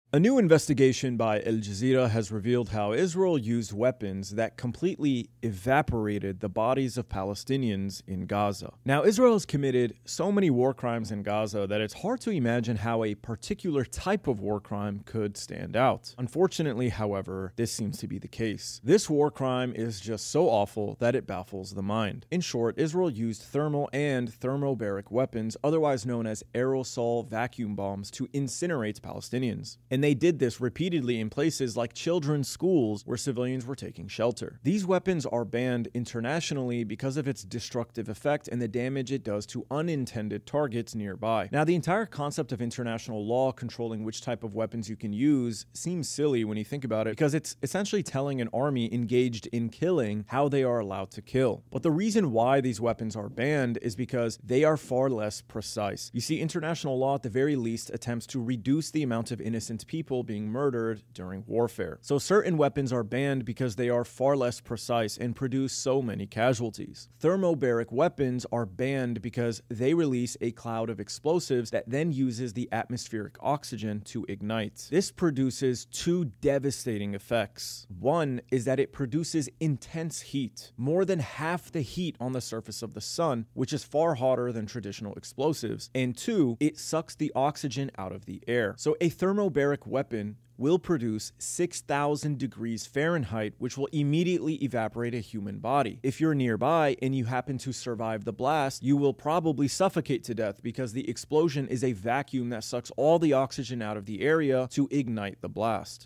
A new investigation by Al Jazeera has revealed how Israel used weapons that completely evaporated the bodies of Palestinians in Gaza. Now, Israel has committed so many war crimes in Gaza that it's hard to imagine how a particular type of war crime could stand out. Unfortunately, however, this seems to be the case. This war crime is just so awful that it baffles the mind. In short, Israel used thermal and thermobaric weapons, otherwise known as aerosol vacuum bombs, to incinerate Palestinians. And they did this repeatedly in places like children's schools where civilians were taking shelter. These weapons are banned internationally because of its destructive effect and the damage it does to unintended targets nearby. Now, the entire concept of international law controlling which type of weapons you can use seems silly when you think about it, because it's essentially telling an army engaged in killing how they are allowed to kill. But the reason why these weapons are banned is because they are far less precise. You see, international law at the very least attempts to reduce the amount of innocent people being murdered during warfare. So certain weapons are banned because they are far less precise and produce so many casualties. Thermobaric weapons are banned because they release a cloud of explosives that then uses the atmospheric oxygen to ignite. This produces two devastating effects. One is that it produces intense heat, more than half the heat on the surface of the sun, which is far hotter than traditional explosives. And two, it sucks the oxygen out of the air. So a thermobaric weapon will produce 6,000 degrees Fahrenheit, which will immediately evaporate a human body. If you're nearby and you happen to survive the blast, you will probably suffocate to death because the explosion is a vacuum that sucks all the oxygen out of the area to ignite the blast.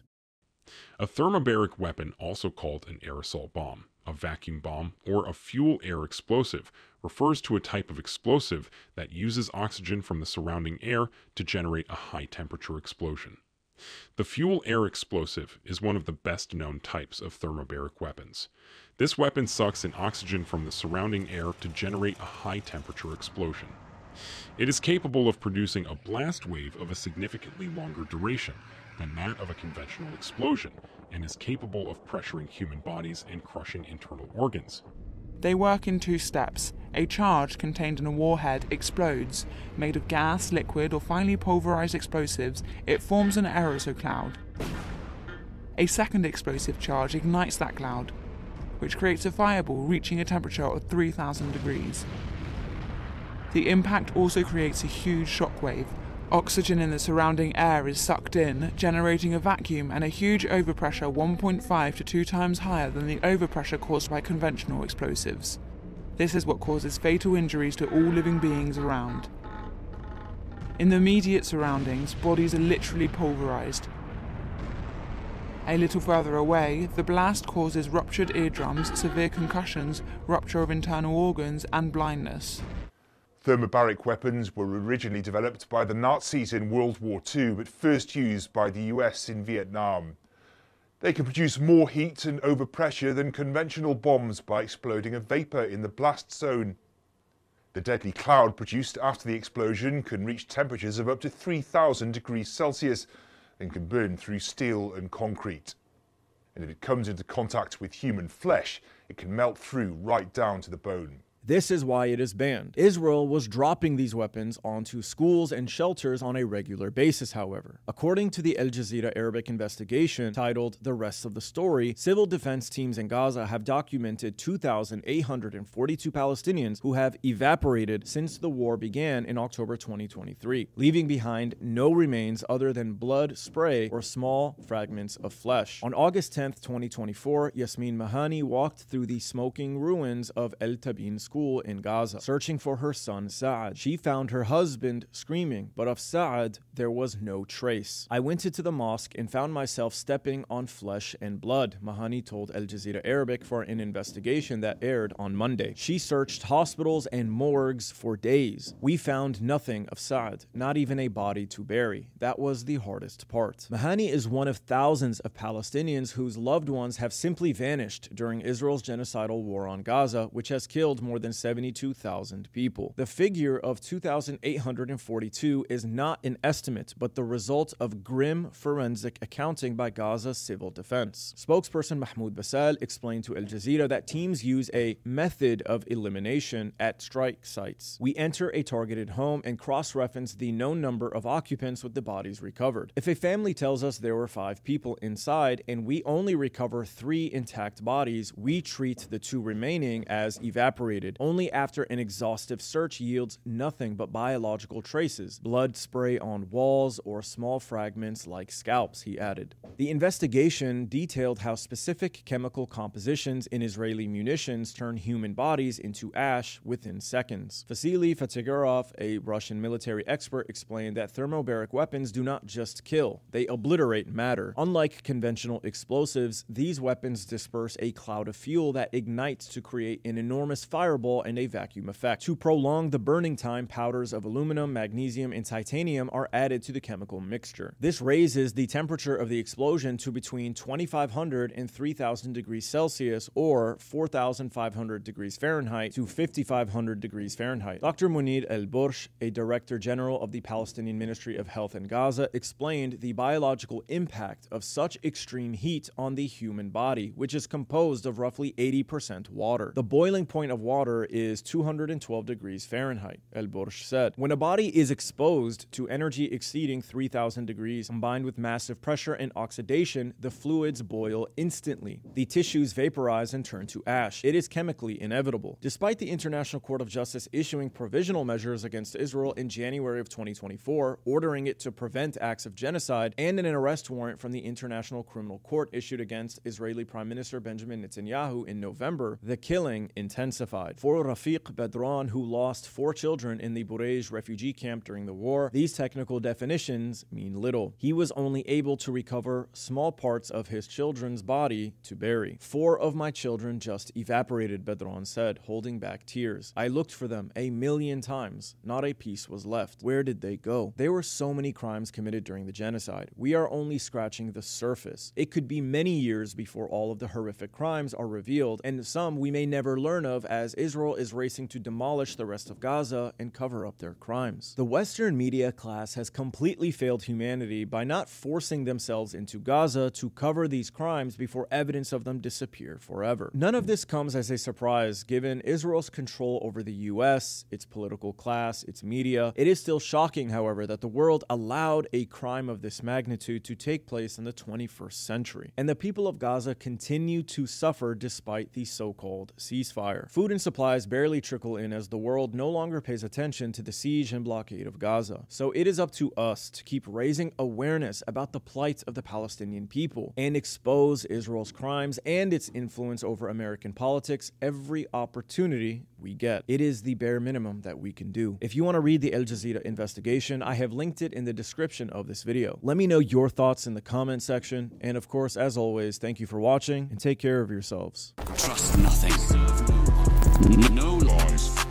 A thermobaric weapon, also called an aerosol bomb, a vacuum bomb, or a fuel-air explosive, refers to a type of explosive that uses oxygen from the surrounding air to generate a high-temperature explosion. The fuel-air explosive is one of the best-known types of thermobaric weapons. This weapon sucks in oxygen from the surrounding air to generate a high-temperature explosion. It is capable of producing a blast wave of a significantly longer duration than that of a conventional explosion, and is capable of pressuring human bodies and crushing internal organs. They work in two steps. A charge contained in a warhead explodes. Made of gas, liquid, or finely pulverized explosives, it forms an aerosol cloud. A second explosive charge ignites that cloud, which creates a fireball reaching a temperature of 3,000 degrees. The impact also creates a huge shockwave. Oxygen in the surrounding air is sucked in, generating a vacuum and a huge overpressure 1.5 to 2 times higher than the overpressure caused by conventional explosives. This is what causes fatal injuries to all living beings around. In the immediate surroundings, bodies are literally pulverized. A little further away, the blast causes ruptured eardrums, severe concussions, rupture of internal organs, and blindness. Thermobaric weapons were originally developed by the Nazis in World War II, but first used by the US in Vietnam. They can produce more heat and overpressure than conventional bombs by exploding a vapor in the blast zone. The deadly cloud produced after the explosion can reach temperatures of up to 3,000 degrees Celsius and can burn through steel and concrete. And if it comes into contact with human flesh, it can melt through right down to the bone. This is why it is banned. Israel was dropping these weapons onto schools and shelters on a regular basis, however. According to the Al Jazeera Arabic investigation titled The Rest of the Story, civil defense teams in Gaza have documented 2,842 Palestinians who have evaporated since the war began in October 2023, leaving behind no remains other than blood, spray, or small fragments of flesh. On August 10, 2024, Yasmin Mahani walked through the smoking ruins of El Tabin School in Gaza, searching for her son Saad. She found her husband screaming, but of Saad there was no trace. I went into the mosque and found myself stepping on flesh and blood, Mahani told Al Jazeera Arabic for an investigation that aired on Monday. She searched hospitals and morgues for days. We found nothing of Saad, not even a body to bury. That was the hardest part. Mahani is one of thousands of Palestinians whose loved ones have simply vanished during Israel's genocidal war on Gaza, which has killed more than than 72,000 people. The figure of 2,842 is not an estimate, but the result of grim forensic accounting by Gaza's civil defense. Spokesperson Mahmoud Basal explained to Al Jazeera that teams use a method of elimination at strike sites. We enter a targeted home and cross-reference the known number of occupants with the bodies recovered. If a family tells us there were 5 people inside and we only recover 3 intact bodies, we treat the 2 remaining as evaporated. Only after an exhaustive search yields nothing but biological traces, blood spray on walls, or small fragments like scalps, he added. The investigation detailed how specific chemical compositions in Israeli munitions turn human bodies into ash within seconds. Vasily Fatigurov, a Russian military expert, explained that thermobaric weapons do not just kill, they obliterate matter. Unlike conventional explosives, these weapons disperse a cloud of fuel that ignites to create an enormous fireball and a vacuum effect. To prolong the burning time, powders of aluminum, magnesium, and titanium are added to the chemical mixture. This raises the temperature of the explosion to between 2,500 and 3,000 degrees Celsius, or 4,500 degrees Fahrenheit to 5,500 degrees Fahrenheit. Dr. Munir El-Bursh, a director general of the Palestinian Ministry of Health in Gaza, explained the biological impact of such extreme heat on the human body, which is composed of roughly 80% water. The boiling point of water is 212 degrees Fahrenheit, El-Bursh said. When a body is exposed to energy exceeding 3,000 degrees, combined with massive pressure and oxidation, the fluids boil instantly. The tissues vaporize and turn to ash. It is chemically inevitable. Despite the International Court of Justice issuing provisional measures against Israel in January of 2024, ordering it to prevent acts of genocide, and an arrest warrant from the International Criminal Court issued against Israeli Prime Minister Benjamin Netanyahu in November, the killing intensified. For Rafiq Bedran, who lost 4 children in the Burej refugee camp during the war, these technical definitions mean little. He was only able to recover small parts of his children's body to bury. 4 of my children just evaporated, Bedran said, holding back tears. I looked for them 1,000,000 times. Not a piece was left. Where did they go? There were so many crimes committed during the genocide. We are only scratching the surface. It could be many years before all of the horrific crimes are revealed, and some we may never learn of, as Israel is racing to demolish the rest of Gaza and cover up their crimes. The Western media class has completely failed humanity by not forcing themselves into Gaza to cover these crimes before evidence of them disappear forever. None of this comes as a surprise, given Israel's control over the US, its political class, its media. It is still shocking, however, that the world allowed a crime of this magnitude to take place in the 21st century. And the people of Gaza continue to suffer despite the so-called ceasefire. Food and supplies barely trickle in as the world no longer pays attention to the siege and blockade of Gaza. So it is up to us to keep raising awareness about the plight of the Palestinian people and expose Israel's crimes and its influence over American politics every opportunity we get. It is the bare minimum that we can do. If you want to read the Al Jazeera investigation, I have linked it in the description of this video. Let me know your thoughts in the comment section. And of course, as always, thank you for watching and take care of yourselves. Trust nothing. No lies.